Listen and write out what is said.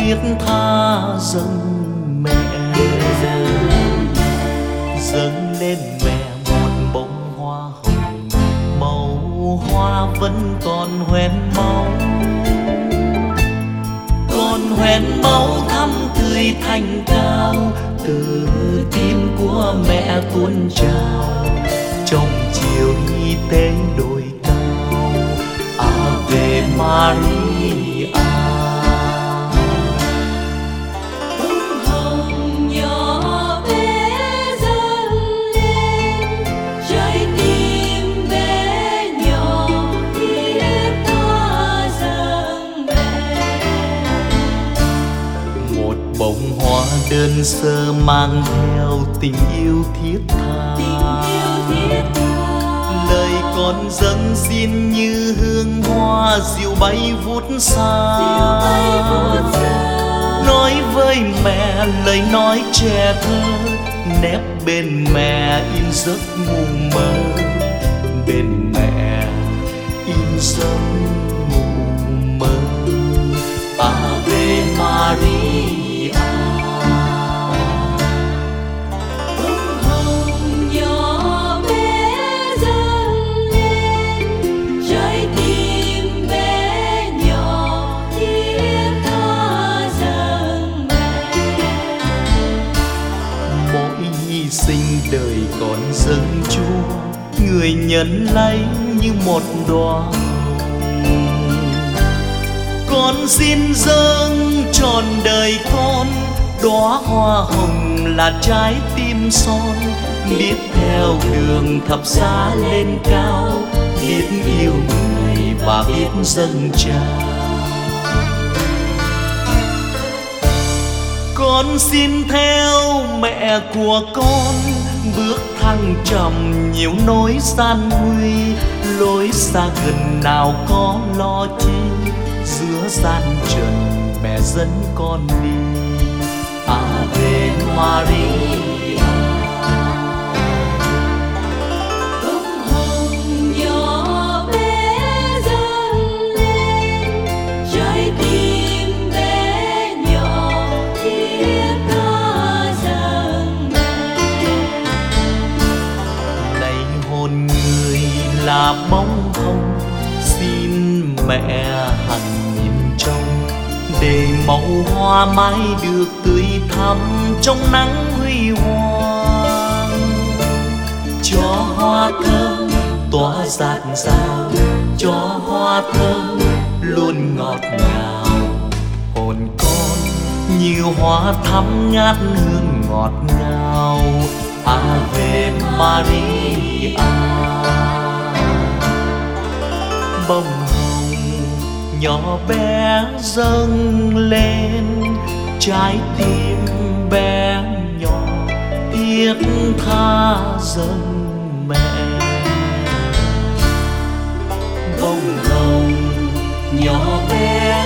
thiết tha dâng mẹ. Dâng lên mẹ một bông hoa hồng, màu hoa vẫn còn hoen máu, còn hoen máu thắm tươi thanh cao, từ tim của mẹ tuôn trào trong chiều đi tế đồi cao. Ave Maria. Bông hồng nhỏ bé dâng lên, trái tim bé nhỏ thiết tha dâng mẹ. Một bông hoa đơn sơ mang theo tình yêu thiết tha, lời con dâng xin như hương hoa diều bay vút xa. Nói với mẹ lời nói trẻ thơ, nép bên mẹ in giấc ngủ mơ, bên mẹ in giấc ngủ mơ. Ave Maria. Bông hồng nhỏ bé dâng lên, trái tim bé nhỏ thiết tha dâng mẹ. Mỗi hy sinh đời con dâng Chúa, người nhận lấy như một đóa hồng. Con xin dâng trọn đời con, đóa hoa hồng là trái tim son, biết theo đường thập giá lên cao, biết yêu người và biết dâng trao. Con xin theo mẹ của con, bước thăng trầm nhiều nỗi gian nguy, lối xa gần nào có lo chi, giữa gian trần mẹ dẫn con đi. Ave Maria. Bông hồng nhỏ bé dâng lên, trái tim bé nhỏ thiết tha dâng mẹ. Này hồn người là bóng hồng, xin mẹ hằng nhìn trông, để màu hoa mãi được tươi thắm trong nắng huy hoàng. Cho hoa thơm tỏa dạt dào, cho hoa thơm luôn ngọt ngào. Hồn con như hoa thắm ngát hương ngọt ngào. Ave Maria. Bông hồng nhỏ bé dâng lên, trái tim bé nhỏ thiết tha dâng mẹ. Bông hồng nhỏ bé